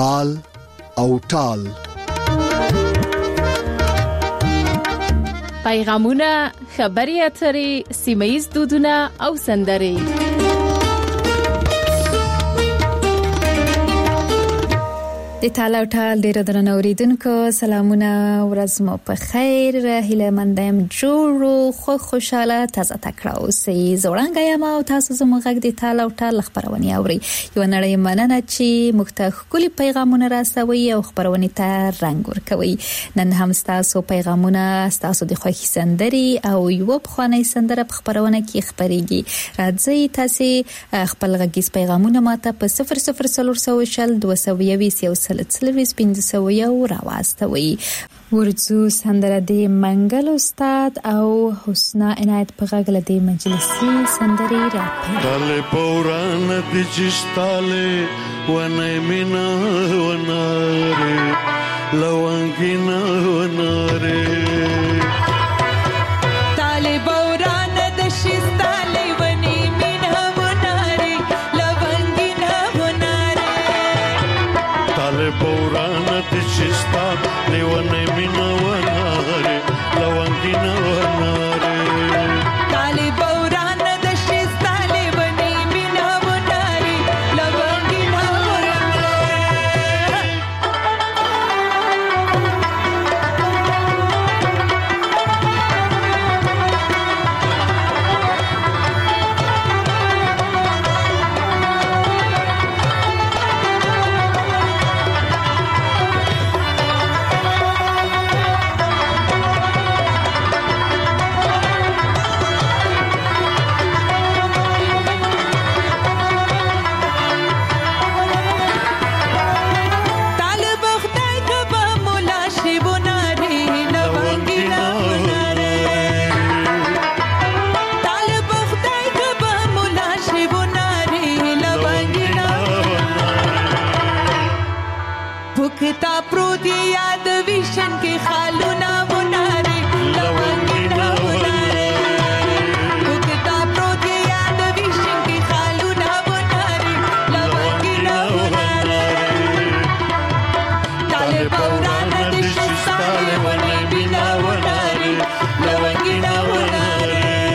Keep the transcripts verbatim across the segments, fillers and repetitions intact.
تال او ټال. پیغامونه، خبري اترې، سیمه‌ییز دودونه او سندرې. د تال او ټال ډېر درنو اوریدونکو سلامونه، ورځ مو په خیر. هیله مندم جوړو خو خوشاله تازه تکړه اوسئ. زوړنګ یم او تاسو زموږ غږ د تال او ټال خبرونه اورئ. یو نړۍ مننه چې موږ ته ښکلي پیغامونه راسوي او خبرونه ته رنګ ورکوي. نن هم تاسو پیغامونه، تاسو د خوښي سندري او یو بخواني سندره په خبرونه کې خبريږي. راځي تاسو خپل غږیز پیغامونه ماته په صفر صفر صفر شل دوه سوه بیست یو سلسلویز پنځه سوه یو راواستوي. ورځو سندره د منګل استاد او حسنا عنایت په غږ له د مجلسي سندري راپي. تاله پوران د چستاله ونه مینا وناره لوانګینا وناره. تاله پوران د چستاله ونه مینا وناره لوانګینا وناره. تاله پوران د چستاله ونه مینا وناره لوانګینا وناره. تاله پوران د چستاله ونه مینا وناره لوانګینا وناره. بکتا پروتی یاد ویشن کے خالونا ونارے لوانگینا ونارے. بکتا پروتی یاد ویشن کے خالونا ونارے لوانگینا ونارے. تالے پورانا دشتالے ونے بینا ونارے لوانگینا ونارے.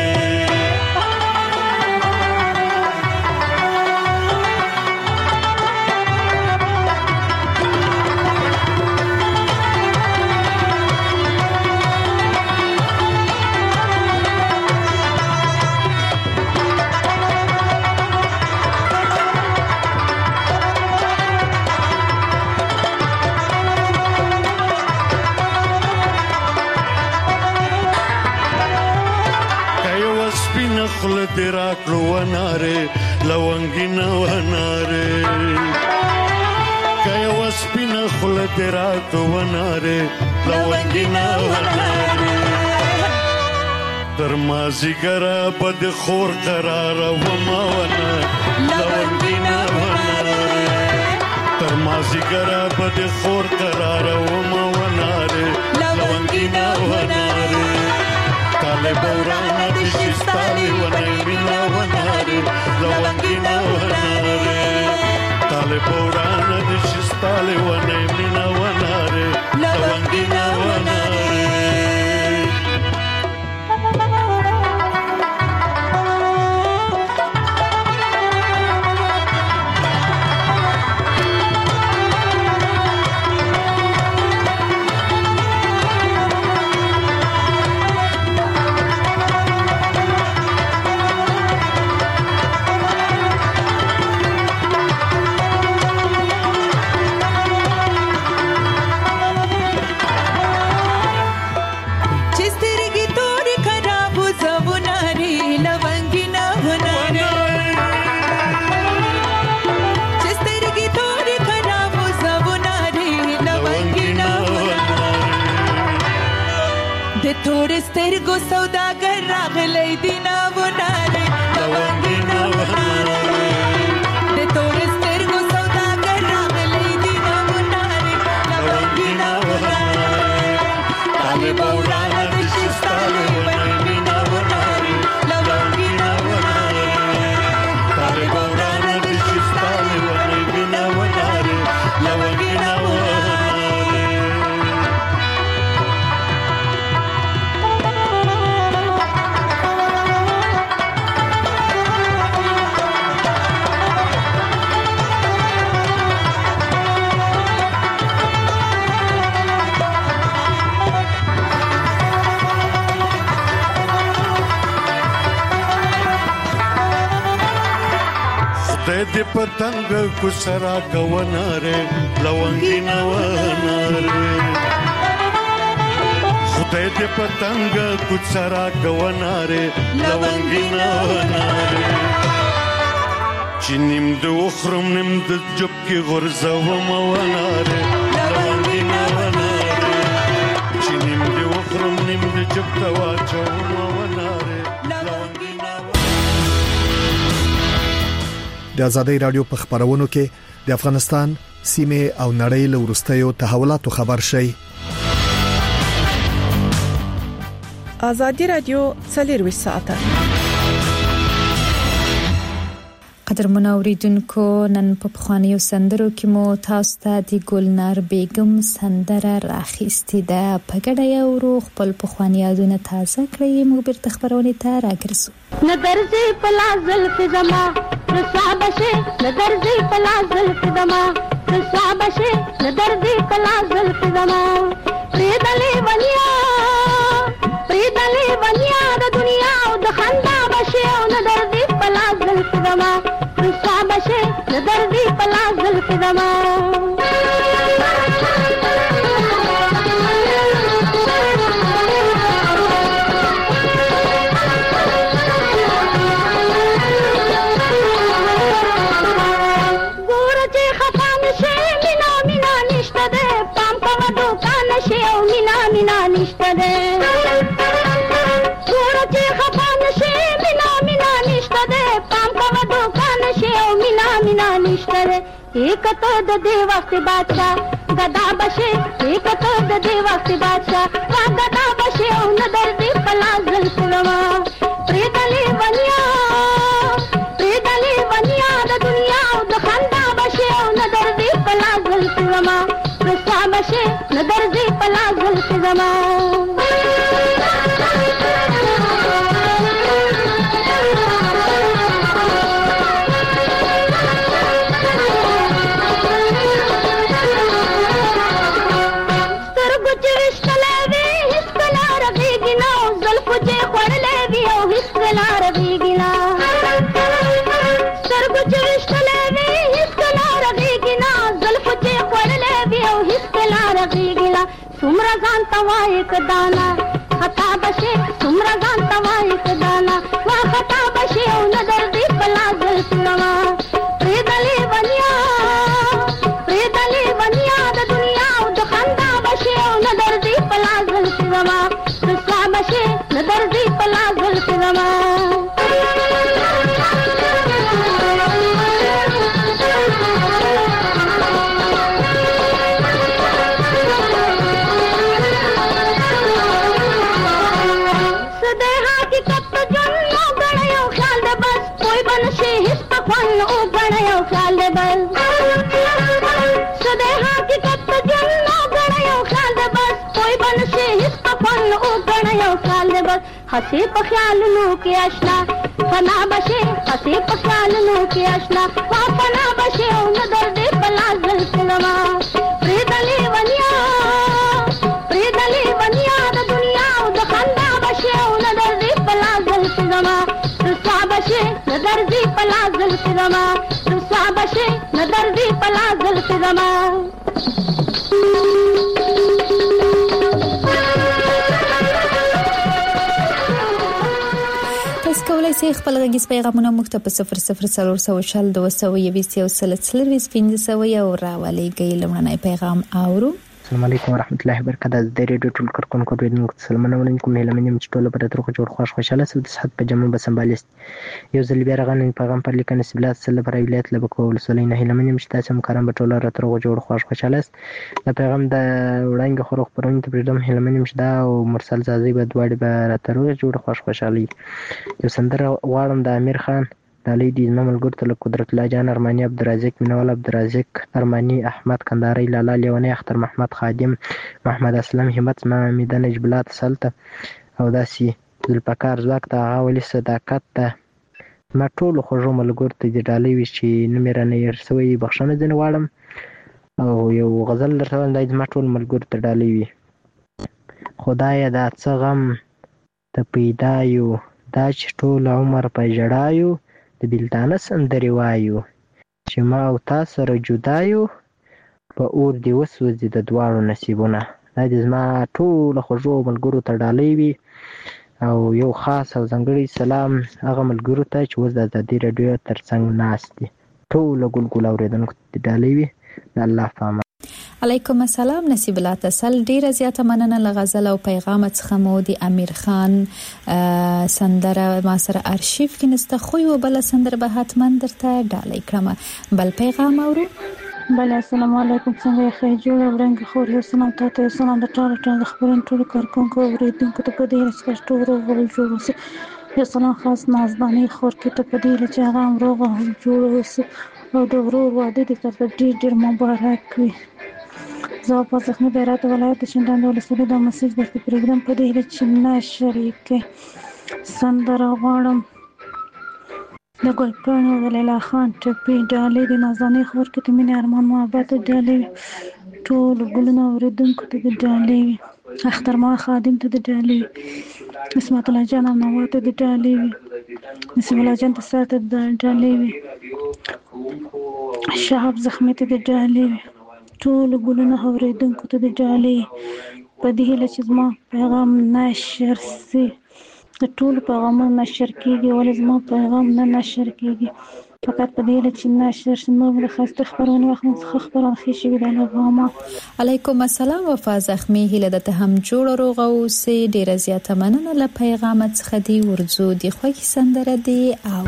خل دراک رو وناره لونگینا وناره. کای وسپینا خل دراک رو وناره لونگینا وناره. در مازی گرا بد خور قرار وما وناره لونگینا وناره. در مازی گرا بد خور قرار وما وناره لونگینا وناره. تاله بورانا د شستاله ونه مینا وناره لونګینا وناره. تاله بورانا د شستاله ونه مینا وناره لونګینا وناره. थोड़े سترګو سوداګر راغلی دینا وناره لونګینا وناره. د تورې سترګو سوداګر راغلی دینا وناره لونګینا وناره. تاله بورانا د شستاله ونه مینا وناره لونګینا وناره. تاله بورانا د شستاله ونه مینا وناره لونګینا خدای دې پتنګ کو سرا کووناره لونګي نواناره خدای دې پتنګ کو سرا کووناره لونګي نواناره چنیم د وخرم نیم د جب کې غرزه و مواناره لونګي نواناره چنیم د وخرم نیم د جب ته واچو مواناره لونګي د ازادۍ رادیو په خبرونو کې د افغانستان سیمه او نړۍ له وروستیو تحولاتو خبر شي. ازادي رادیو څلور ساعته قدر منوریدونکو نن په خوانیو سندرو کې مو تاسو ته د ګلنار بیگم سندره راخېستې ده. په ګډه یو روح خپل په خوانیادونه تازه کړی موږ بیرته خبرونه ته راګرځو. نظرځي پلا زلف زما رسابشه نظرځي پلا زلف زما رسابشه نظرځي پلا زلف زما پریدلې ونیا پریدلې ونیا د دنیا او د خندا بشه او نظرځي پلا زلف زما رسابشه نظرځي پلا زلف زما مینا نشته ده ورته خفان شي مینا مینا نشته ده پام کوه دوکان شي او مینا مینا نشته ده یک ته د دې وخت بادشاہ غدا بشه یک ته د دې وخت بادشاہ غدا بشه او نظر دې پلازل سلام پریدلی ونیا پریدلی ونیا د دنیا او د خندا بشه او نظر دې پلازل سلام رسا بشه نظر دې پلازل سلام سمرا ځان توای کدانا خطا بشه سمرا ځان توای کدانا وا خطا بشه او نظر دې پلازل سلام پریدلی ونیا پریدلی ونیا د دنیا او د خندا بشه او نظر دې پلازل سلام رسا بشه نظر دې پلازل سلام हसी पख्यालनू के आशना फना बशे हसी पख्यालनू के आशना वा फना बशे ओ नदर दे पलाजल सलमा प्रीदली वनिया प्रीदली वनिया द दुनिया ओ द खंदा बशे ओ नदर दे पलाजल सलमा रुसा बशे नदर दे पलाजल सलमा रुसा बशे नदर दे पलाजल सलमा کولای شئ خپل غږیز پیغامونه موږ ته په صفر صفر څلور سوه شل دوه سوه یویشت یو سل څلرویشت پنځه سوه یو راولېږئ. لومړنی پیغام اورو. السلام علیکم ورحمت الله وبرکاته. د ریډیو ټول کارکونکو ډېر سلامونه ولیکم. هله منم چې ټول په ترخه جوړ خوښ خوشاله سو د صحت په جمع به سمبالست یو ځل بیا رغنن پیغام پر لیکنه سبلات سره پر ولایت لبکو ولسوالۍ نه هله منم چې تاسو مکرم په ټول را ترخه جوړ خوښ خوشاله است. د پیغام د وړاندې خروخ پرونی ته پردم هله منم چې دا او مرسل زازي به دواړي به را ترخه جوړ خوښ خوشالي. یو سندره غواړم د امیر خان دالی دی نمل ګرته له قدرت الله جان ارمانی عبدالرزاق منول عبدالرزاق ارمانی احمد کنداری لالا لیونی اختر محمد خادم محمد اسلم همت ما میدان اجبلات سلطه او داسي ذوالفقار زواک ته هغه ولي صداقت ته ما ټول خوږو ملګرو ته د ډالۍ وی چې نمره نه يرسوي بخښنه ځنه واړم او یو غزل درته د ما ټول ملګرو ته ډالۍ وی. خدای دا څه غم ته پیدا یو دا چې ټول عمر په جړایو د بلتانه سندري وایو چې ما او تا سره جدا یو په اور دې وسوځي د دواړو نصیبونه. دا دې زما ټولو خوږو ملګرو ته ډالۍ وي او یو خاص او ځانګړی سلام هغه ملګرو ته چې اوس د ازادي راډیو ترڅنګ ناست دي. ټولو ګلګل اورېدونکو ته ډالۍ وي. د الله په امان. علیکم السلام. نصیب الله تسل ډیره زیاته مننه لغزل او پیغام څخه مو د امیر خان سندره ما سره ارشیف کې نسته خو یو بل سندره به حتما درته ډالۍ کړم. بل پیغام اورو. بل السلام علیکم. څنګه ښه جوړ ورنګ خو له سلام ته سلام د ټول ټول خبرن ټول کارکونکو اوریدونکو ته په دې رسکه ټول ول جوړ اوسه. یو سلام خاص نازبانی خور کې ته په دې چې هغه امروغه جوړ اوسه او د ورور واده دې تر ډیر ډیر مبارک وي. زه په ځخنه بیرات ولایت شندان ولسوالۍ د مسجد د پروګرام په دې چې نه شریک سندره غواړم د ګلپانو ولیلا خان ټپي ډالۍ د نازنې خور کې تمنې ارمان محبت ډالۍ ټول ګلونه اوریدونکو ته ډالۍ اختر ما خادم ته ډالۍ اسمت الله جان نو ته ډالۍ نسیم الله جان ته ساته ډالۍ شهاب زخمي ته ډالۍ ټول ګلونه اوریدونکو ته ډالۍ په دې هله چې زما پیغام نشر سي ټول پیغامونه نشر کیږي ولې زما پیغام نه نشر کیږي فقط په دې چې نشر شنو له خاصه خبرونه وخت څخه خبرونه خې شي د غوامه. علیکم السلام. وفا زخمی هله د هم جوړ روغ او سي ډیره زیاته مننه له پیغام څخه دی ورزو دی خو کی سندره دی او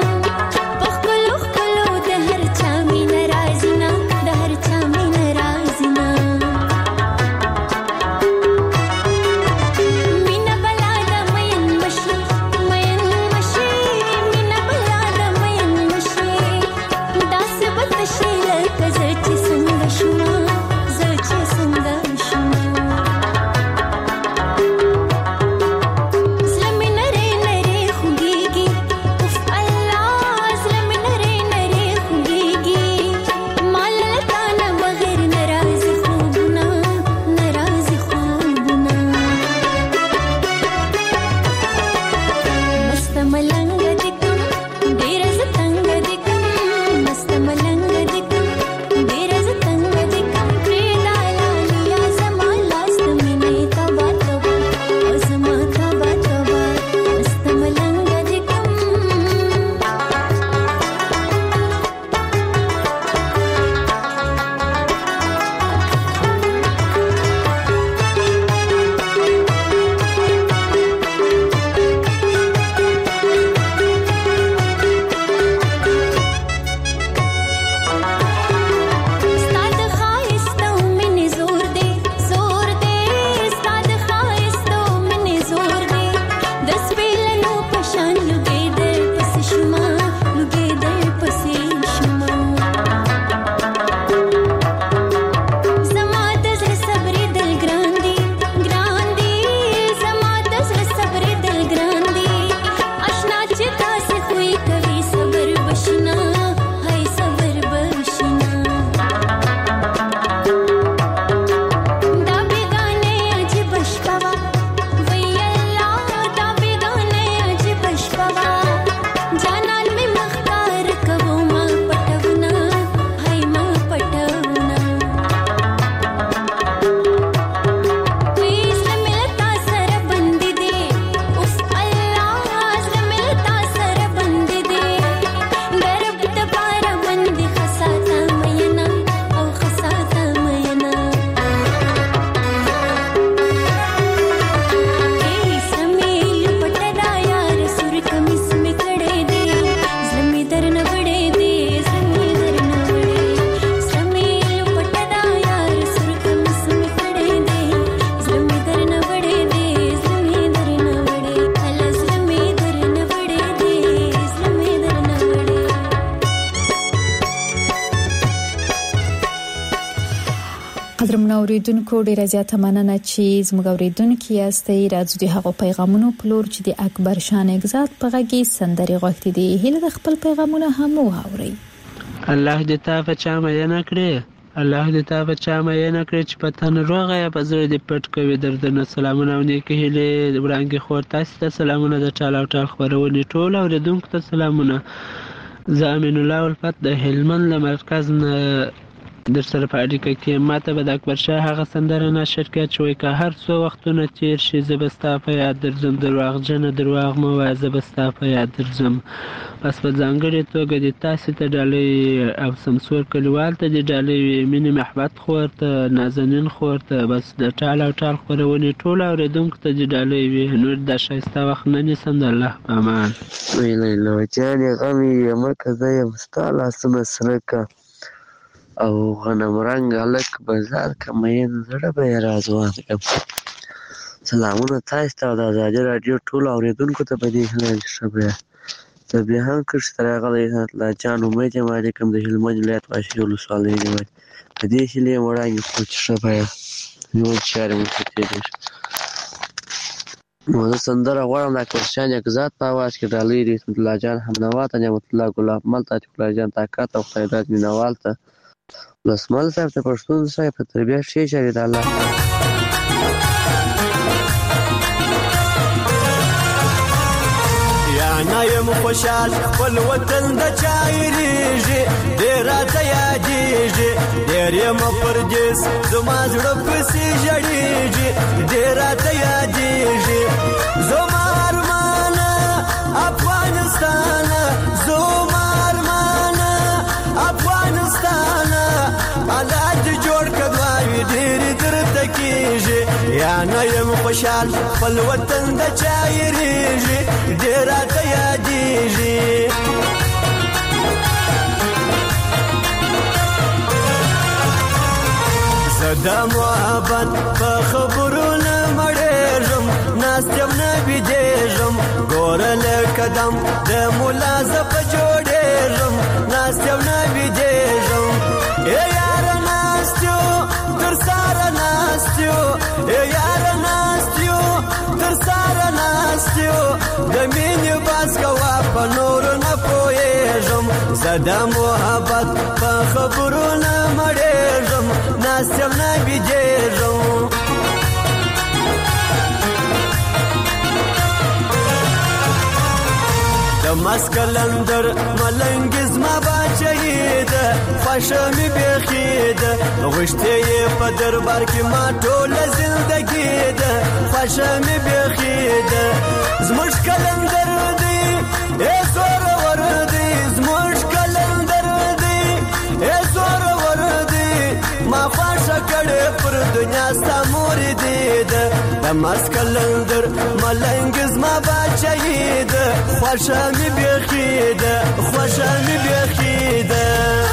د هر چا مين راځي نه د هر چا مين راځي محترم اوریدونکو ډیره زیاته مننه چې زموږ اوریدونکو یاستئ. راځو د هغو پیغامونو په لور چې د اکبر شاه نګزاد په غږی سندري غوښتي دي. هله د خپل پیغامونه هم واوري. الله دې تا په چا مینه کړې، الله دې تا په چا مینه کړې چې په تن روغه یا په زړه دې پټ کوي دردونه. سلامونه او نیکې هیلې وړاندې خور تاسو ته سلامونه د ټال او ټال خبرونه ټول اوریدونکو ته سلامونه. زه امین الله الفت د هلمند له مرکز نه در سره په اړیکه کې. ماته به د اکبر شاه هغه سندره نشر کړه چې وایي که هر څو وختونه تیر شي زه به ستا په یاد درځم، درواغجنه درواغ مه وایه زه به ستا په یاد درځم. بس په ځانګړې توګه د تاسې ته ډالۍ او سمسور کلیوال ته د ډالۍ مینې محبت خور ته نازنین خور ته بس د ټال او ټال خپرونې ټول اوریدونکو ته د ډالۍ وي. نور د ښایسته وخت نه نیسم. د الله په امان. ویلی لو جانې غم یې مکه زه یم ستا لاسونه سره که او غنم رنګ هلک بازار که مین زړه به یې رازوان کړم. سلامونه تاسو ته او د ازادي راډیو ټولو اورېدونکو ته په دې هیله ښه بیا زه بیا هم کښې ته راغلی الله جان امید یم علیکم د هلمند ولایت واشري ولسوالۍ نیول په دې هیلې یم وړاندې خو چې ښه بیا ژوند چارې مو ښه تېرېږي. نو زه سندره غواړم د اکبرشاه نګزاد په اواز کې ډالۍ د رحمت الله جان حمنوا ته، نعمت الله ګلاب مل ته، عتیق الله جان طاقت او خیرات مینوال ته، ولسمل صاحب ته، پښتون صاحب په تربیه ښې چارې د الله نه یم خوشحال خپل وطن د چا هېرېږي ډېر راته یادېږي ډېر یم پردیس زما زړه پسې ژړېږي ډېر راته یادېږي زما ارمانه افغانستانه زما ارمانه افغانستانه الله دې جوړ کړه دعاوې ډېرې درته کېږي یا نه یم خوشحال خپل وطن د چا هېرېږي ډېر راته یادېږي زه د محبت په خبرو نه مړېږم ناست یم نه بېدېږم ګوره لکه دم د ملا زه په جوړېږم ناست یم نه بېدېږم ای یاره ناست یو تر ساره ناست یو ای یاره ناست یو تر ساره ناست یو د مینې باز کوه په نورو نه پوهېږم زه د محبت په خبرو نه مړېږم ناست یم نه بېدېږم د مسکلندر ملنګ زما باچهی ده خوښه مې بیخي ده غوښتې یې په دربار کې ما ټوله زندګي ده خوښه مې بیخي ده زموږ کلندر دی ای زورور دی زموږ کلندر دی ای زورور دی ما خوښه کړې پر دنیا ستا مور دی ده د مسکلندر ملنګ زما باچهی ده خوښه مې بیخي ده خوښه مې بیخي ده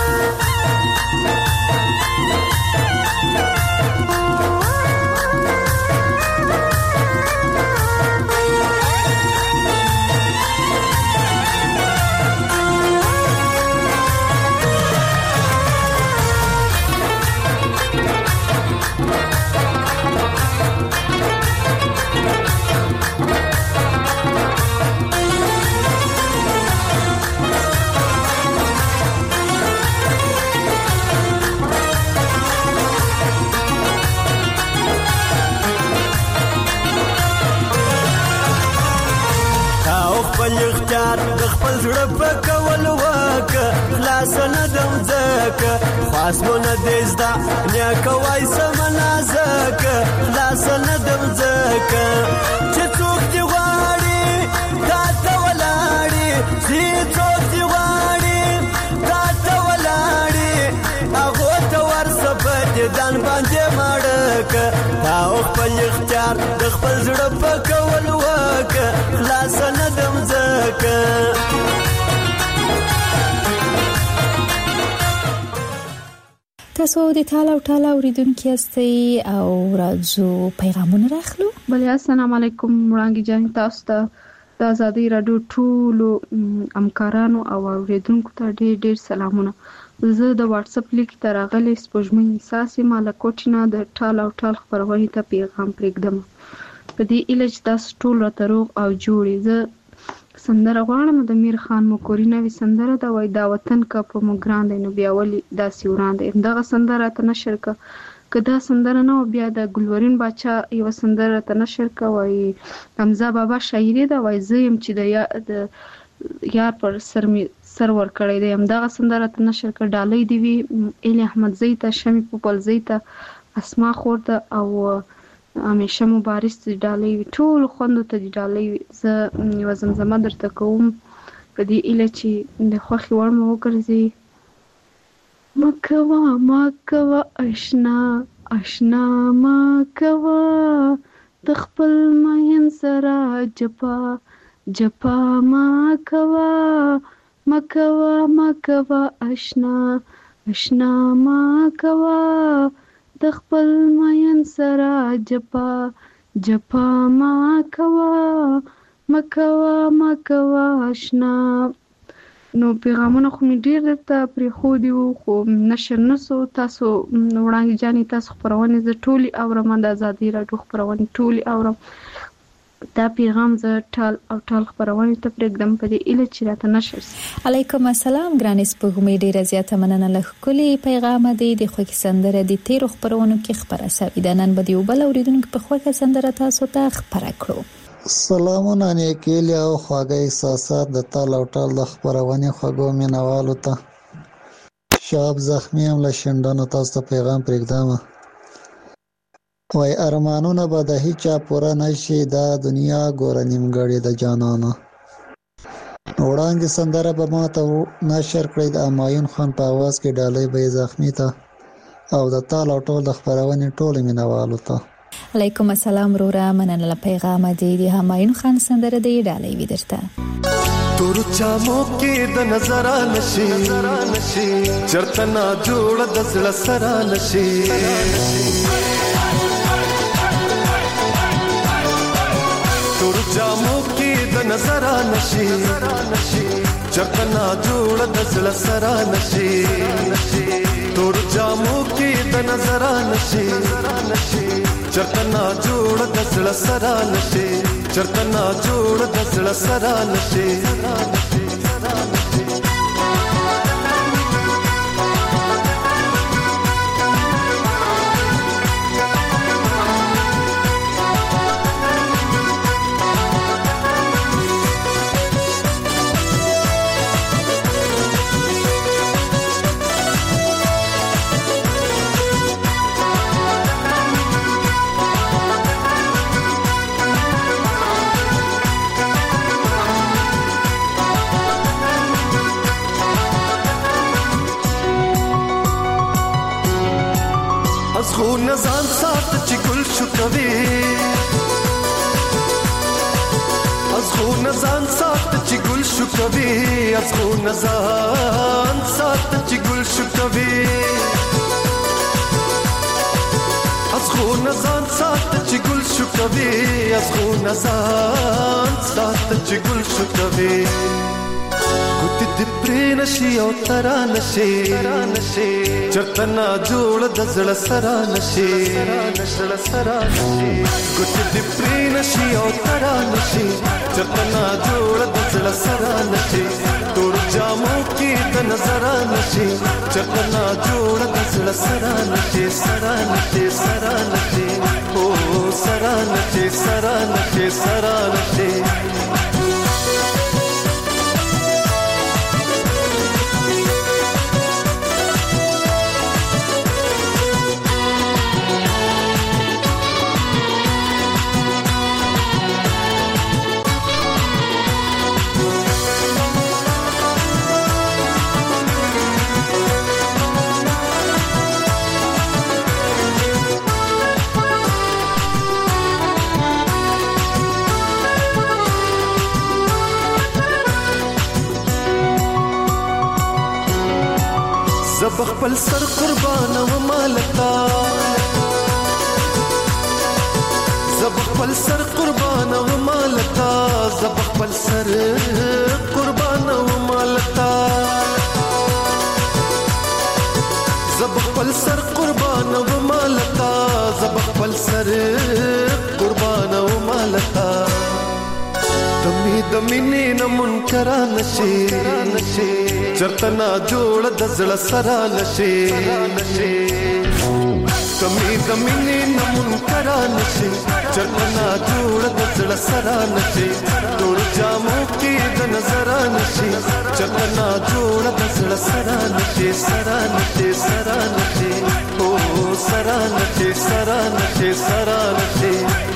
د خپل زړه په کول وکه خلاص نه دم ځکه خاص مو نه دی زده نیکه وای سمنا ځکه خلاص نه دم ځکه چې څوک دې غواړي تا ته ولاړي چې څوک دې غواړي تا ته ولاړي هغو ته ورسه په دیدن باندې مړکه تا خپل اختیار د خپل زړه په کول وکه خلاص نه دم ځکه تاسو د ټال او ټال اوریدونکو یاستئ او راځو پیغامونه راخلو. بله السلام علیکم وړانګې جان تاسو ته د ازادي راډیو ټولو همکارانو او اوریدونکو ته ډېر ډېر سلامونه. زه د واتس اپ لیک ته راغلی سپوږمۍ احساس یم له کوټې نه د ټال او ټال خپرونې ته پیغام پرېږدم په دې هیله چې تاسو ټول راته روغ او جوړ یې. زه سندره غواړم د میر خان مکوري نوې سندره ده، وایي دا وطن که په موږ ګران دی نو بیا ولې داسې وران دی. همدغه سندره راته نشر که که دا سندره نه وه بیا د ګلورین باچا یوه سندره راته نشر که، وایي حمزه بابا شاعري ده، وایي زه یم چې د یا د یار پر سر مې سر ورکړی دی. همدغه سندره راته نشر که. ډالۍ دې وي ایل احمدزۍ ته، شمې پوپلزۍ ته، اسما خور ته او همیشه مبارز ته ډالۍ وي، ټولو خوندو ته دې ډالۍ وي. زه یوه زمزمه درته کوم په دې هیله چې د خوښې وړ مو وګرځي. مکوا مکوا اشنا اشنا مکوا د خپل مین سره جپا جپا مکوا مکوا مکوا اشنا اشنا مکوا د خپل مین سره جپا جپا مکوا مکوا مکوا اشنا. نو پیغامونه خو مې ډېر درته پرېښودي وو خو نشر نه سو. تاسو وړانګې جانې تاسو خپرونې زه ټولې اورم، د ازادي راډیو خپرونې ټولې اورم. دا پیغام زه ټال او ټال خپرونې ته پرېږدم په دې هیله چې راته نشر سي. علیکم السلام ګرانې سپوږمۍ، ډېره زیاته مننه له ښکلي پیغامه دی. د خوښې سندره د تېرو خپرونو کې خپره سوې ده، نن به د یو بل اورېدونکي په خوښه سندره تاسو ته خپره کړو. سلامونه نیکیلی او خواږه احساسات د تال او ټال د خپرونې خوږو مینوالو ته. شاب زخمی هم له شنډانو تاسو ته پیغام پرېږدم، وای ارمانونه به د هیچا پوره نشي، دا دنیا ګوره نیمګړې د جانانو. وړاندې سندره به ما ته نشر کړئ د همایون خان په اواز کې، ډالۍ به یې زخمی ته او د تال او ټال د خپرونې ټولو مینوالو ته. علیکم السلام روره، مننه له پیغامه دی. د همایون خان سندره دی ډالۍ وي درته. تور چامو کې د نظر نشي چرته نا جوړ د زړه سره نشي. تور چامو کې د نظر نشي چرته نا جوړ د زړه سره نشي. تور چامو کې د نظر نشي چرته نا جوړ د زړه سره نشي چرته نا جوړ د زړه سره نشي. خو نزان سات چې ګل شو کوي از خو نزان سات چې ګل شو کوي از خو نزان سات چې ګل شو کوي از خو نزان سات چې ګل شو کوي از خو نزان سات چې ګل شو کوي. ګوتې دې پرې نشي او ترا نشي چرته نا جوړ د زړه سره نشي. ګوتې دې پرې نشي او ترا نشي چرته نا جوړ د زړه سره نشي. تور جامو کې د نظر نشي چرته نا جوړ د زړه سره نشي سره نشي سره نشي او سره نشي سره نشي سره نشي. زب خپل سر قربان و مالتا زب خپل سر قربان و مالتا زب خپل سر قربان و مالتا خپل سر قربان و مالتا زب خپل سر قربان و مالتا دمی دمی نه منکر نشي چرته نا جوړ د زړه سره نشي دمی دمی نه منکر نشي چرته نا جوړ د زړه سره نشي ټول جامو کې د نظر نشي چرته نا جوړ د زړه سره نشي سره نشي سره نشي او سره نشي سره نشي سره نشي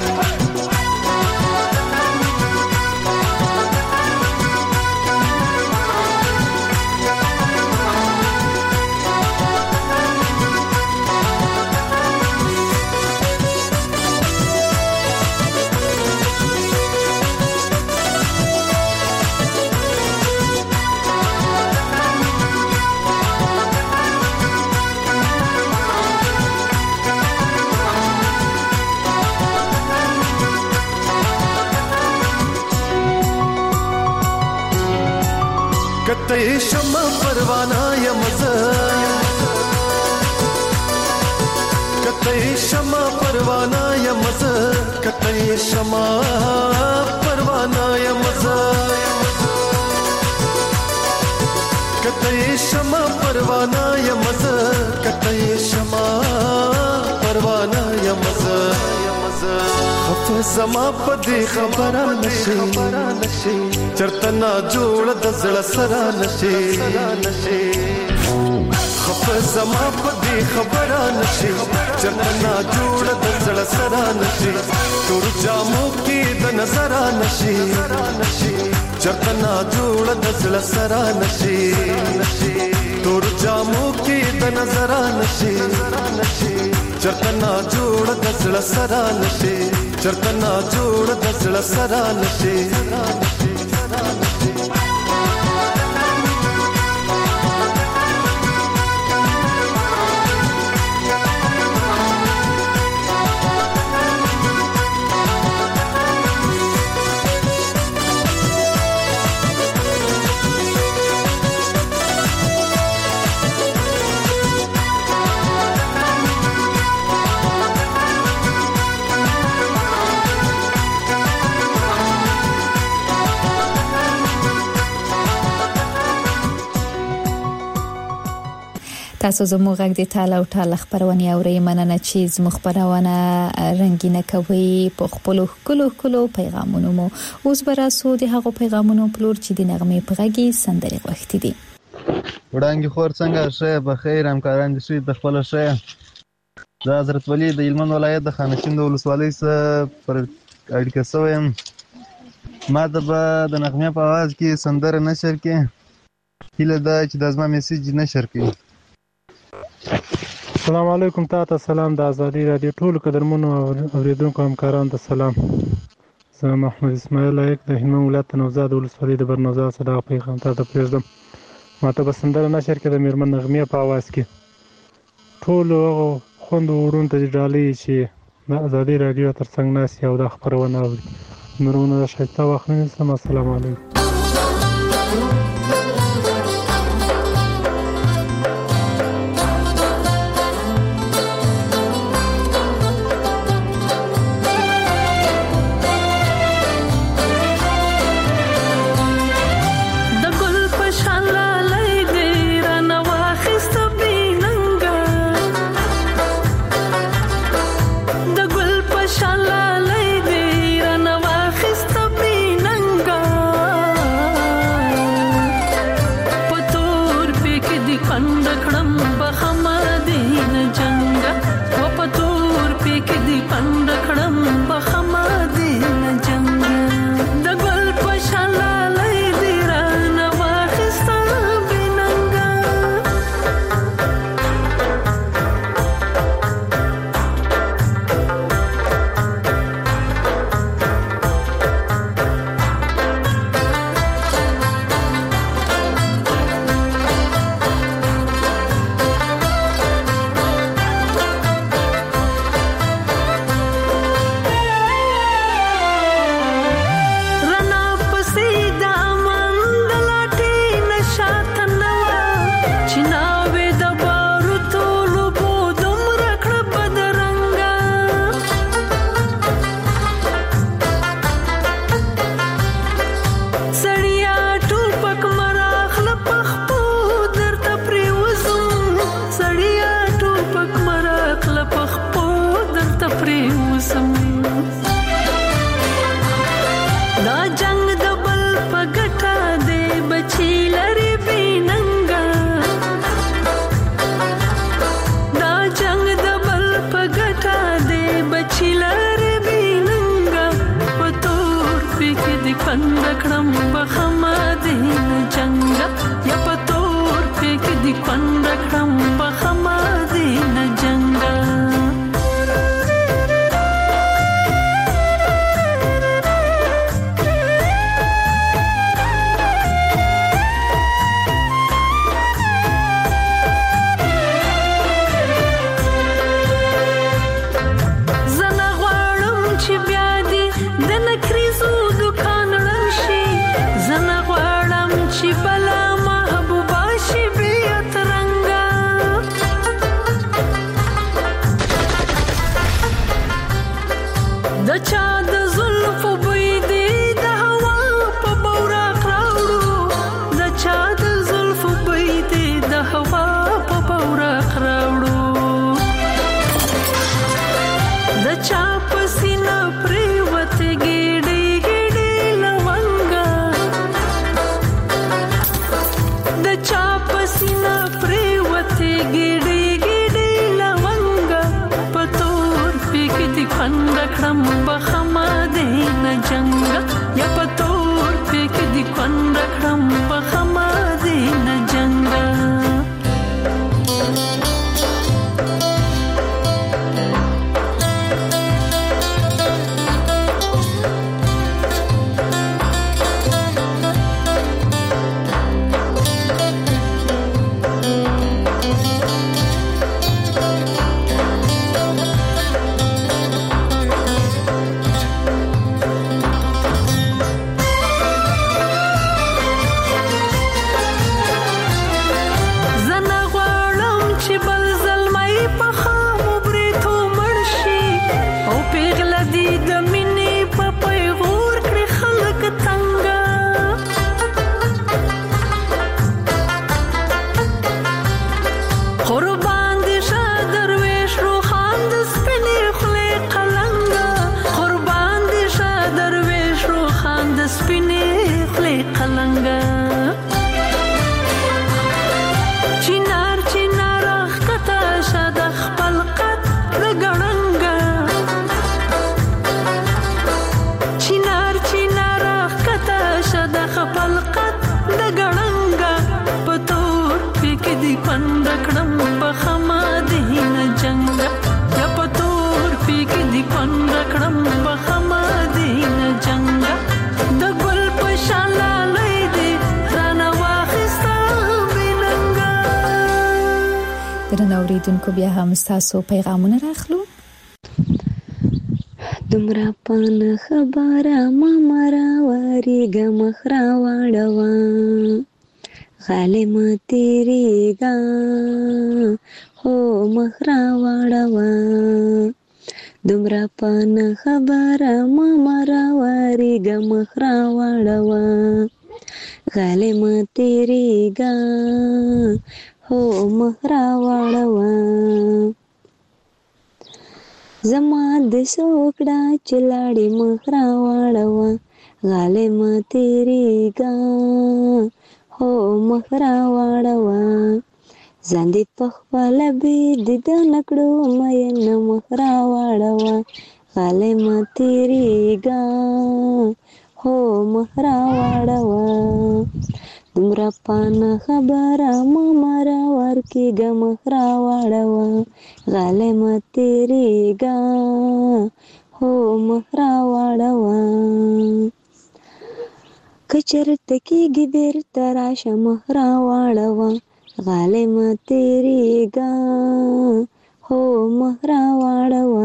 کته شمع پروانه یمزه کته شمع پروانه یمزه کته شمع پروانه یمزه کته شمع پروانه یمزه کته شمع پروانه یمزه حافظ زما پدې خبره نشي چرته نا جوړ د زړه سره نشي حافظ زما پدې خبره نشي چرته نا جوړ د زړه سره نشي تور جامو کې د نظر نشي چرته نا جوړ د زړه سره نشي تور جامو کې د نظر نشي چرته نا جوړ د زړه سره نشي چرته نا جوړ د زړه سره نشي تاسو زموږ غږ د ټال او ټال خبرونه اورئ مننه چې زموږ خبرونه رنگینه کوي په خپل کلو کلو پیغامونو مو اوس براسو د هغو پیغامونو پلور چې د نغمه په غږی سندري غوښتي دي وړاندې خور څنګه شه په خیر همکاران دي شي د خپل شه د حضرت ولی د هلمند ولایت د خانشین د ولسوالۍ سره پر اړیکه سوم ما د نغمه په आवाज کې سندره نشر کې هله دا چې د ازما میسج نشر کې السلام علیکم تاسو سلام د ازادي رادیو ټول قدرمنو اوریدونکو همکارانو ته سلام زه محمد اسماعیل لایق د هلمند ولایت نوزاد ولسوالۍ د برنوزاد صدا پیغام ته پرېږدم ماته به سندره نشر کې د میرمن نغمه په आवाज کې ټول خوند ورون ته ډالۍ چې د ازادي رادیو ترڅنګ ناس یو د خبرونه اوري مرونه شایسته واخلئ السلام علیکم Shala lay de rana wa khista binanga د چا د زلفو بوی دی د هوا په بوراق راوړو د چا د زلفو بوی دی د هوا په بوراق راوړو د چا په سینه پریوته ګډي ګډي لونګا د چا په سینه پریوته ګډي ګډي لونګا په تور پک دي کندکړم بخما دین جنگ یا په تور پک دي کندکړم بخما دین جنگ اوریدونکو بیا هم تاسو پیغامونه راخلو. دومره پان خبره ما مرا وریګه مخرا واړوا غالم تیریګا هو مخرا واړوا دومره پان خبره ما مرا وریګه مخرا واړوا غالم تیریګا هو مخرا واړوا زما د سوکړه چلاړې مخرا واړوا غالم تیریګا هو مخرا واړوا زندې پخپل به د نکړو مې نه مخرا واړوا غالم تیریګا هو مخرا واړوا دومره پانا خبره ما مرا ورکیګه مخرا واړوا غالم تیریګا هو مخرا واړوا کچرته کېږي بیرته راشه مخرا واړوا غالم تیریګا هو مخرا واړوا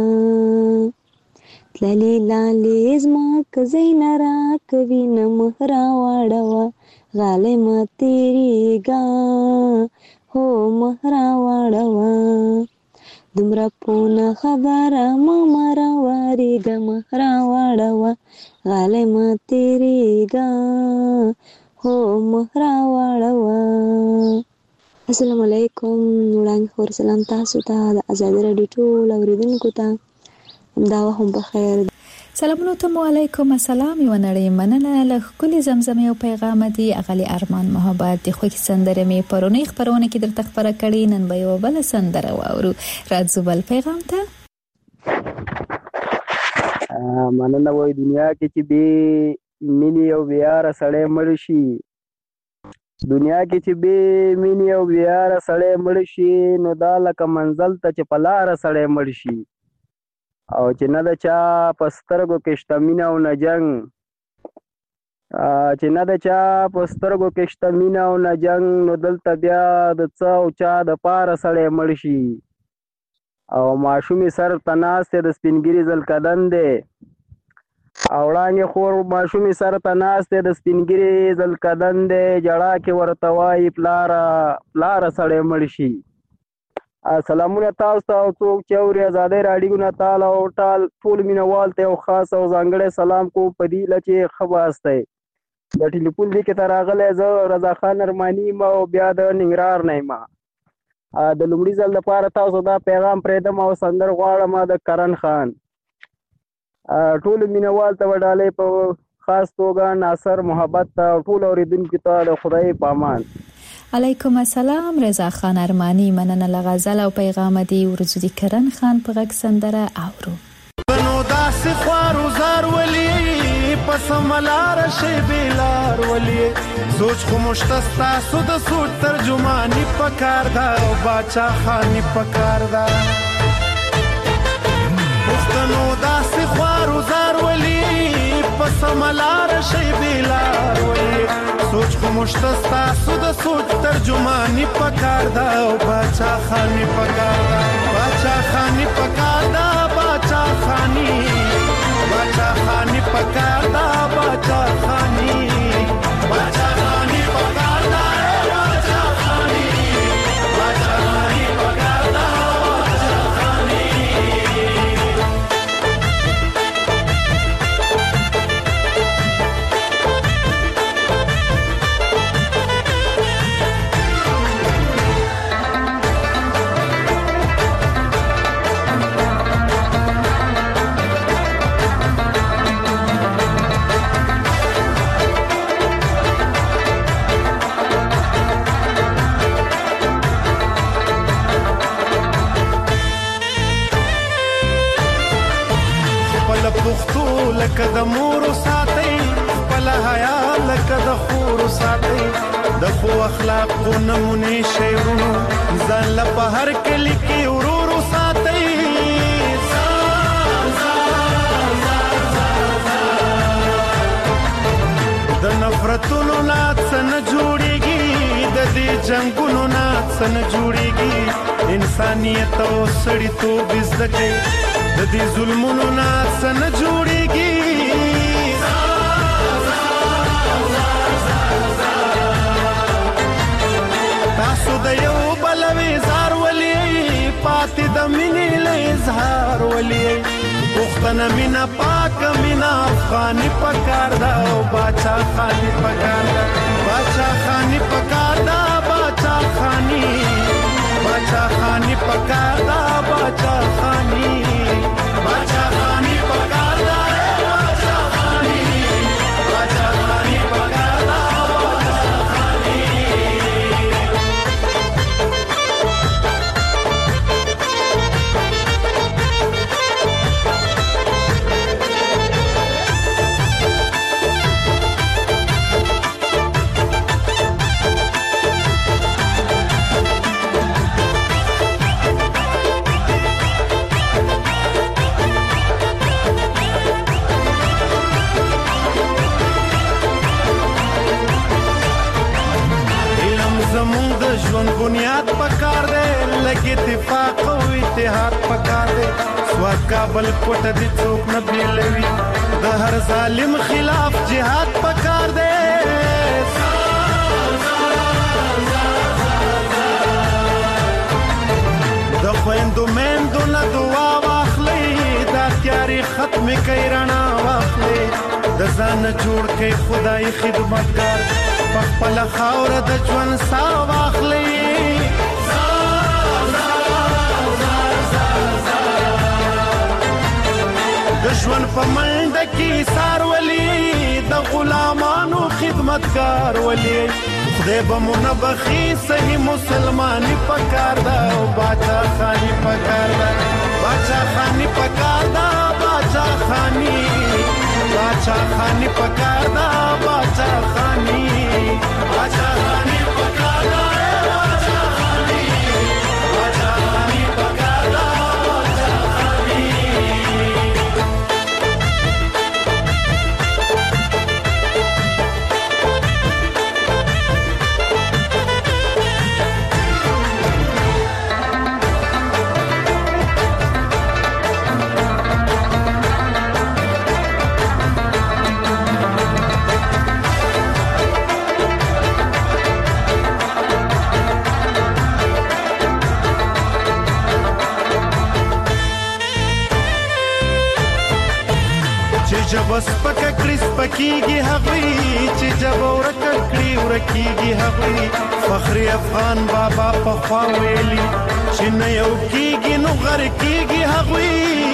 تللی لالی زما کزینا را کوي نه مخرا واړوا غالم تیریګا هو مخرا واړوا دومره پونه خبره ما مرا وریګه مخرا واړوا غالم تیریګا هو مخرا واړوا. السلام علیکم. وړاندې خور سلام تاسو ته د آزادي رادیو ټول اوریدونکو ته همدا وخت بخیر. سلامونه ته علیکم السلام یو نړۍ مننه له کلی زمزمه او پیغام دی اغلی ارمان محبت د خوږ سندره می پرونی خبرونه کې درته خبره کړي نن به یو بل سندره واورو راځو بل پیغام ته. مننه وای دنیا کې چې به مینی او بیار سړی مړ شي دنیا کې چې به مینی او بیار سړی مړ شي نو دا لکه منزل ته چې پلار سړی مړ شي او چې نه د چا پسترګو کې شته مینه او نه جنگ چې نه د چا پسترګو کې شته مینه او نه جنگ نو دلته بیا د څه او چا د پاره سړی مړ شي او ماشومې سر ته ناستې د سپینګیري ځلکدن دی او وړانګې خور ماشومې سر ته ناستې د سپینګیري ځلکدن دی جړا کې ورته وایي پلاره پلاره سړی مړ شي سلامونه تاسو ته او څوک چې اوري ازادۍ راډیو نه تاله او ټال ټول مینوال ته یو خاص او ځانګړی سلام کوم په دې هیله چې ښه باست دی. د ټلیفون دې کې ته راغلی زه رضا خان ارماني یم او بیا د ننګرهار نه یم. د لومړي ځل دپاره تاسو دا پیغام پرېږدم او سندر غواړم د کرن خان. ټولو مینوال ته به ډالۍ په خاص توګه ناصر محبت ته او ټولو اورېدونکو ته د خدای په امان. علیکم السلام رضا خان ارمانی، مننه له غزل او پیغام دی ورزو دی کرن خان په غږ سندره اورو. نو داسې خوارو زار ولی پس ملار شی بیلار ولی سوچ خو مشتستا سو د سوچ ترجمانی پکار دا او باچا خانی پکار دا پختنو داسې خوارو زار ولی پس ملار شی بیلار ولی سوچ خو مشتستا سو د سوچ ترجمانی پکار دا او باچا خانی پکار دا باچا خانی پکار دا باچا خانی باچا خانی پکار دا باچا خانی باچا خانی پکار دا باچا خانی باچا خانی پکار دا باچا خانی. پختو لکه د مورو ساتي خپل حیا لکه د خورو ساتي د خو اخلاق کو نمونه شیرونو ځان له په هر کلی کې ورورو ساتي د نفرتونو نات نه جوړيږي د دې جنگونو نات نه جوړيږي انسانيت او سړیتوب زده د دې ظلمونو نه څه جوړيږي تاسو د یو بل وزار ولي پاتې د مینې له اظهار ولي پښتنه مینا پاک مینا افغاني پکار دا او باچا خاني پکار دا باچا خاني پکار دا باچا خاني باچا خاني پکار دا باچا خاني باچا خاني پکار دا باچا خاني باچا خاني پکار دا باچا خاني. ژوند بنیاد پکار دے لگے اتفاق او اتحاد پکار دے سواد کابل کوټه دي څوک نه بیلوي د هر ظالم خلاف جهاد پکار دے د خويندو مېندو نه دعا واخلې دا تیاری ختم کړي رڼا واخلې د ځان جوړ کړي خدای خدمتګار خپل خاور د ژوند سا واخلې د ژوند په منډه کې سار ولي د غلامانو خدمتګار ولي خدای به مونږ بخي صحیح مسلماني پکار دا او باچا خاني پکار دا باچا خاني پکار دا باچا خاني باچا خاني پکار دا باچا خاني باچا خاني پکار دا باچا خاني باچا خاني پکار دا باچا خاني. جب سپک کړي سپکیږي هغوی چې جب ورک کړي ورکیږي هغوی فخر افغان بابا په خوا ویلي چې نه یو کیږي نو غر کیږي هغوی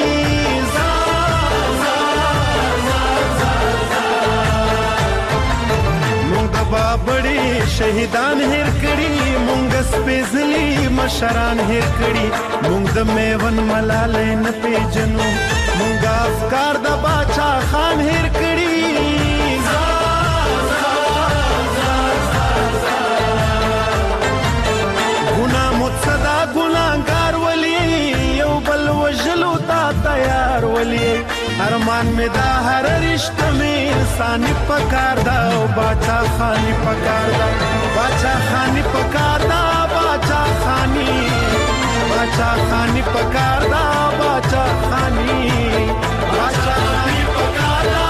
بابړي شهیدان هیر کړي مونږ سپېڅلي مشران هیر کړي مونږ د میون ملالۍ نه پیژنو مونږ افکار د باچا خان هیر کړي ګنا متصدا ګناګار ولي یو بل وجلو تا تیار ولي ارمان می دا هر رشتہ می انسانی پکار دا باچا خانی پکار دا باچا خانی پکار دا باچا خانی باچا خانی پکار دا باچا خانی باچا خانی پکار دا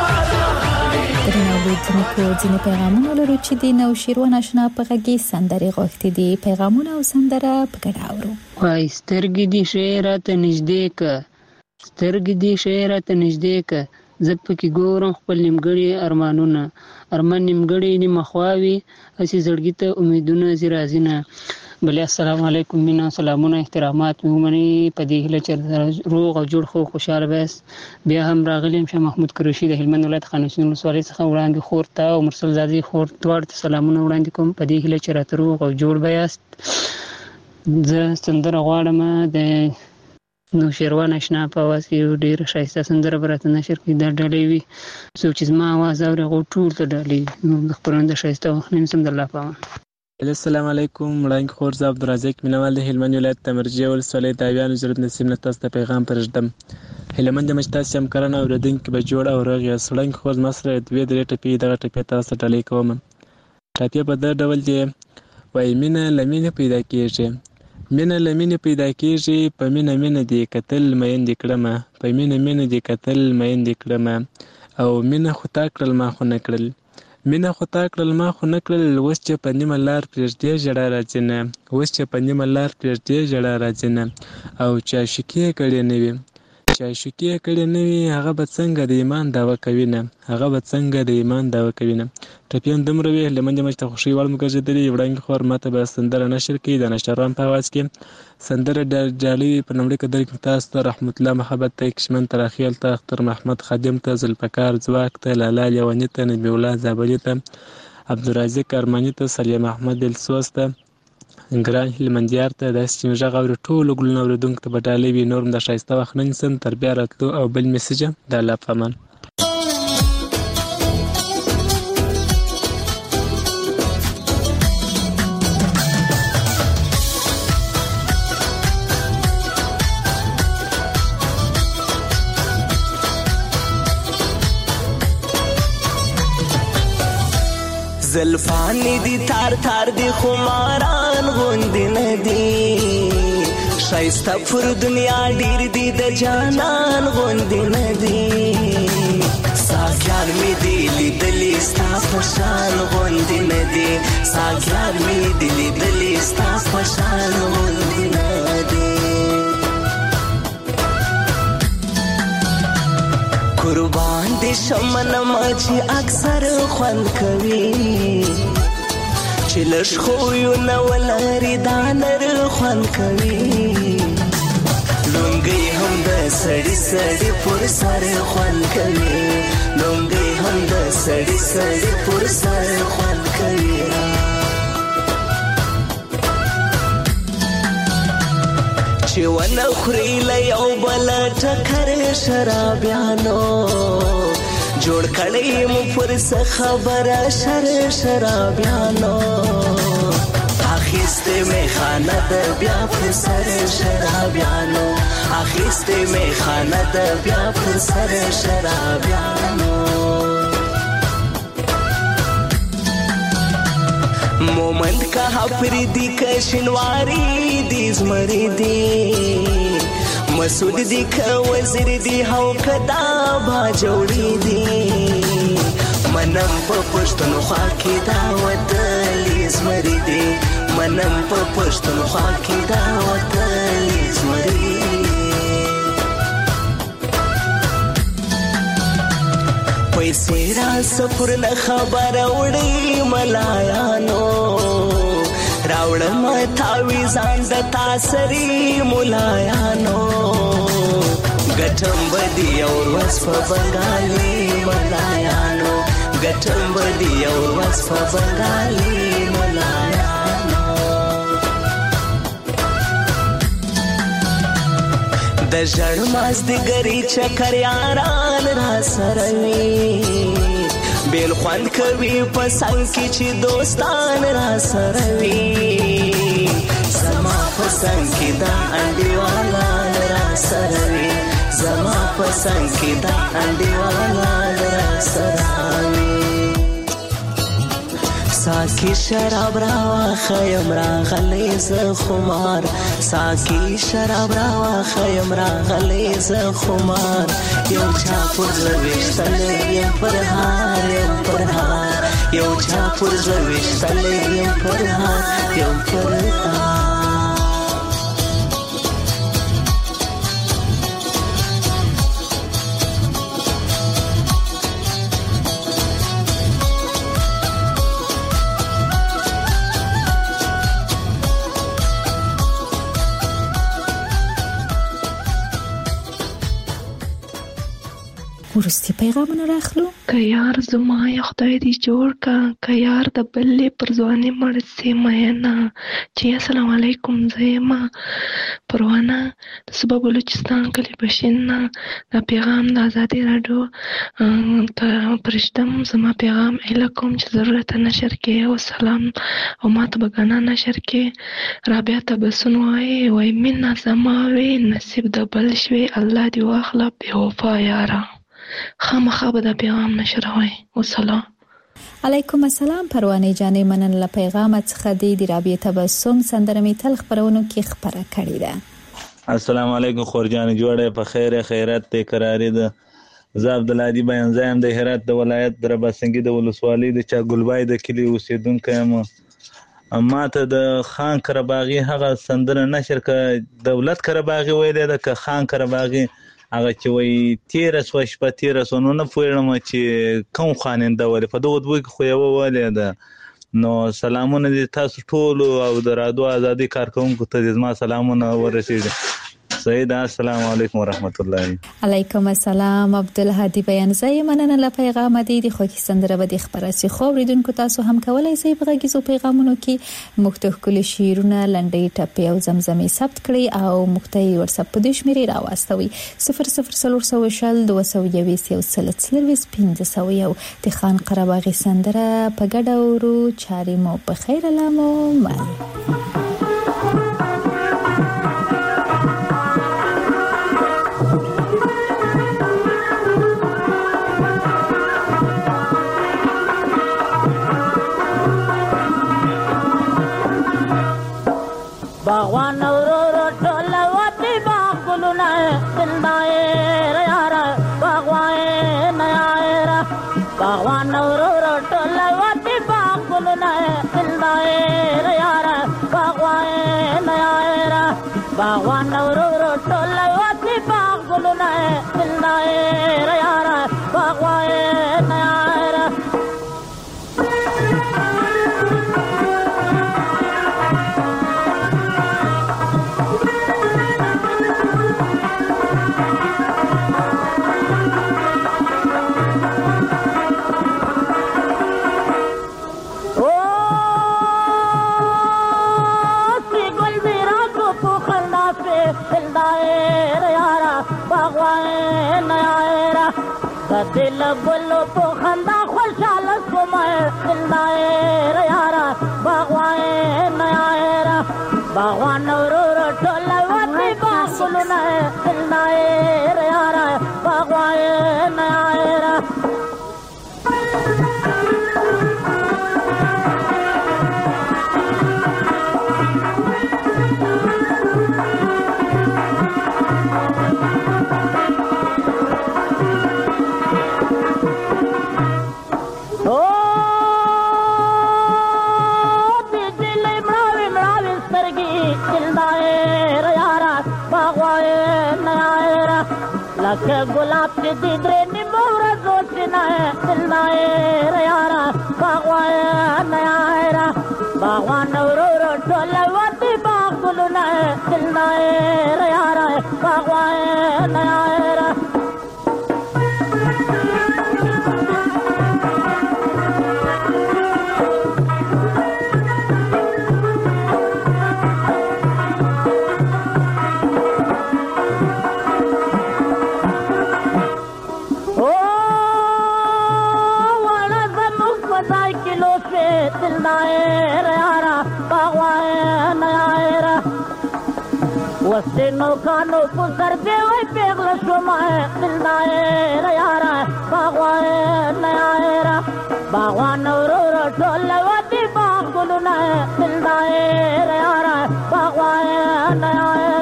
درناولیدونکو ځینې پیغامونه لرو چې د نو شیروان آشنا په غږی سندرې غوښتي دي پیغامونه او سندره په ګډه اورو وای سترګې دي شعر ته نږدې ک سترګې دې شعر ته نږدې که زه پکې ګورم خپل نیمګړي ارمانونه ارمان نیمګړي نیمه خواوي هسې زړګي ته امیدونه ځي راځي نه بلې السلام علیکم مینا سلامونه احترامات مې ومنئ په دې هیله چې روغ او جوړ خو خوشحاله بس بیا هم راغلی یم شاه محمود قریشي د هلمند ولایت خانشین ولسوالۍ څخه وړاندې خور ته او مرسل زادې خور دواړو ته سلامونه وړاندې کوم په دې هیله چې راته روغ او جوړ به یاست زه سندره غواړم د نو شیروان آشنا په اواز کې یو ډېره ښایسته سندره به راته نشر کړي دا ډلې وي څوک چې زما اواز اوري هغو ټول ته ډلې نو د خپرونې د ښایسته وخت نه نیسم د الله په امان السلام علیکم وړاندې خور زه عبدالرزاق مینوال د هلمند ولایت د مرجې ولسوالۍ د اویانو ضرورت نصیب نه تاسو ته پیغام پرېږدم هلمند یم چې تاسو همکاران او اورېدونکي به جوړ او روغ یاست وړاندې خور زما سره دوې درې ټپې دغه ټپې تاسو ته ډالۍ کوم ټپې په دغه ډول دي وایي مینه له مینې پیدا کېږي مینه له مینې پیدا کېږي په مینه مینه دې کتل میندې کړمه په مینه مینه دې کتل میندې کړمه او مینه خو تا کړل ما خو نه کړل مینه خو تا کړل ما خو نه کړل اوس چې په نیمه لار پرېږدې ژړا راځي نه اوس چې په نیمه لار پرېږدې ژړا راځي نه او چې عاشقي یې کړې نه وي چې عاشقي یې کړې نه وي هغه به څنګه د ایمان دعوه کوي نه هغه به څنګه د ایمان دعوه کوي نه ټپې هم دومره وي هلمند یم چې ته خوښۍ وړ مو ګرځېدلې وړاندې خور ماته به سندره نشر کړي د نشتروان په اواز کې سندره ډالۍ په لومړي قدر کې تاسو ته رحمت الله محبت ته کشمن تراخیل ته اختر محمد خادم ته ذوالفقار ځواک ته لالا لیوني ته نبي الله زابلي ته عبدالرازق ارماني ته سلیم احمد السوس ته ګران هلمندیار ته داسې چې مې غږ اوري ټولو ګلونه اورېدونکو ته به ډالۍ وي نور هم د ښایسته وخت نه نیسم تر بیا راتلو او بل میسیجه د الله په امان زلفانی دی تار تار دی خماران غوندی ندی شایسته پر دنیا ډیر دی د جانان غوندی ندی ساګیار می دی لیدلی ستا پشان غوندی ندی ساګیار می دی لیدلی ستا پشان غوندی ندی قربان دي شمن ماچی اکثر خوند کوي چې لږ خو یو نه ولري دا نر خوند کوي لونګي هم د سړی سړی پر سر خوند کوي لونګي هم د سړی سړی پر سر خوند کوي چې ونه خوري له یو بل ټکر شرابیانو جوړ کړی مو پر څه خبره شر شرابیانو اخیسته می خانه د بیا پر سر شرابیانو اخیسته می خانه د بیا پر سر شرابیانو مومند کا حفری دی کشنواری دی زمری دی مسعود دی که وزیر دی هو کدا با جوړی دی منم په پښتون خوا کې دا ودلی زمری دی منم په پښتون خوا کې دا ودلی زمری پیسې را سفر نه خبر وړي ملایانو راوړم تعویزان د تاسری ملایانو ګټم بدی اور وس په بنگالي ملایانو ګټم بدی اور وس په بنگالي ملایانو د ژړ ماز د ګری چکر یاران را سره وي بیل خوند کوي په څنګ کې چې دوستان را سره وي زما په څنګ کې دا انډیوالا را سره وي زما په څنګ کې دا انډیوالا را سره وي ساکی شراب راوا خیم راغلی ز خمار ساکی شراب راوا خیم راغلی ز خمار یو چا پر زویشتل یم پر هار یم پر هار یو چا پر زویشتل یم پر هار یم پر هار ورستی پیغامونه راخلو که یار زما یا خدای دی جوړ کا که یار د بلې پر ځواني مړ سي مینا چې السلام علیکم زما پروانه د صوبه بلوچستان کلی بشینه دا پیغام د ازادي رادیو ته پرشتم زما پیغام الکم چې ضرورت نشر کې او سلام او ماته بګانا نشر کې رابعه تبسن وای وای مینا زما وی نصیب د بل شوي الله دی واخلا به وفا یارا خامخا به دا پیغام نشروي وسلام علیکم السلام پروانه جانې منن له پیغام څخه د رابعه تبسم سندره می تل خبرونو کې خبره کړې ده السلام علیکم خورجان جوړه په خیر خیرات ته قرارې ده زه عبدالهادي بیان زایم د هرات د ولایت دربسنګي د ولسوالۍ د چا ګلبای د کلی اوسیدونکو یم ما ته د خان کرباغي هغه سندره نشر ک دولت کرباغي ویل ده ک خان کرباغي هغه چې وای تیر سو شپه تیر سو نو نه پوهیږم چې کوم خاننده ولې په دغه دوی خو یو ولې ده نو سلامونه دي تاسو ټول او د رادیو ازادي کارکونکو ته زما سلامونه ورسېږي سید السلام علیکم ورحمت الله علیکم السلام عبدالهادي بیان زای مننه له پیغام دی د خوږی سندره به د خبرسي خو ریدونکو تاسو هم کولای شئ په غږیزو پیغامونو کې مختلف کلی شیرونه لنډي ټپي او زمزمي ثبت کړئ او مختي واتساپ په دې شمیرې راوستوي صفر صفر صفر صفر شل دوه سوه یویس یو سل څلوېښت پنځه سوه یو د خان قرباغي سندره په ګډه ورو چاري مو په خیر لامو مل باغوان ورو ټول وتی باغ ګلونه زندای یارا باغوان یارا باغوان ورو ټول وتی باغ ګلونه زندای یارا باغوان یارا باغوان ورو ټول وتی باغ ګلونه زندای یارا باغوان یارا दिल बोलो तो खंदा खुशहाल सुमाए दिलदार यारा बागवान यारा बागवान रो रो टोला वती बागुलना दिलदार यारा बागवान यारा के गुलाब رات دې درې نیمو ورځو چې نه دل نه یاره باغوان یاره باغوان ورور ټول وتی باغ ګلونه دل نه یاره باغوان یاره وسنو کانو پسر دی وای پیغله شوما دل نایر یارا باغوان نایر باغوان ورور ټول وتی باغ ګلونه دل نایر یارا باغوان نایر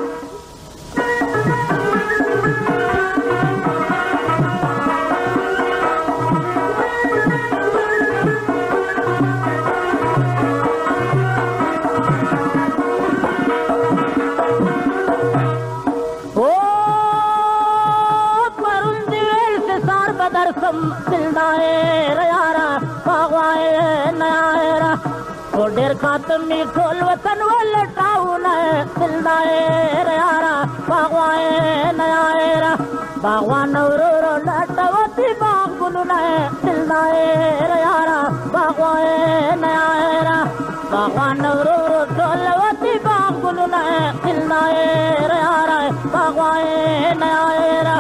دل نایر یارا باغوان نایر ډېر خاتمي ټول وطن ولټاونه دل نایر یارا باغوان نایر باغوان ورور لټوتی باغ ګلونه دل نایر یارا باغوان نایر باغوان ورور ټول وتی باغ ګلونه دل نایر یارا باغوان نایر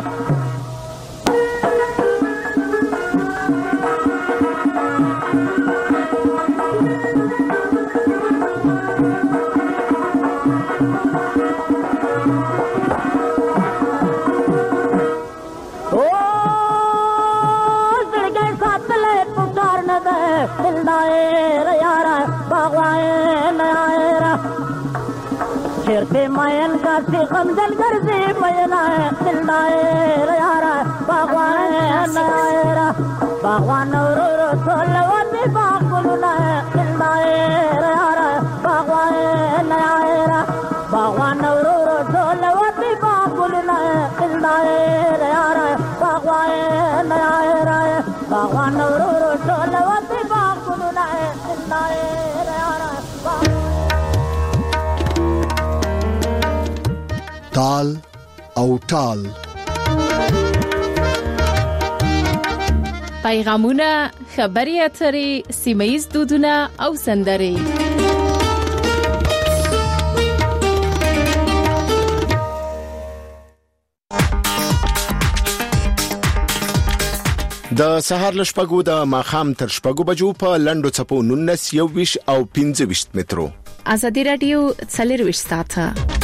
دل نایر یارا باغوان یارا چرتے مین کا سی غمزن گرزی مینا دل نایر یارا باغوان یارا باغوان ورور ټول وتی باغ ګلونه دل نایر یارا باغوان یارا باغوان ورور ټول وتی باغ ګلونه دل نایر یارا باغوان یارا باغوان ورور ټول وتی باغ ګلونه دل نایر یارا تال او ټال پیغامونه خبري اترې سیمایي دودونه او سندرې د سهار له شپږو د ماښام تر شپږو بجو په لنډو څپو نولس یو ویش او پنځه ویشت مترو ازادي رادیو څلور ویشت ساعته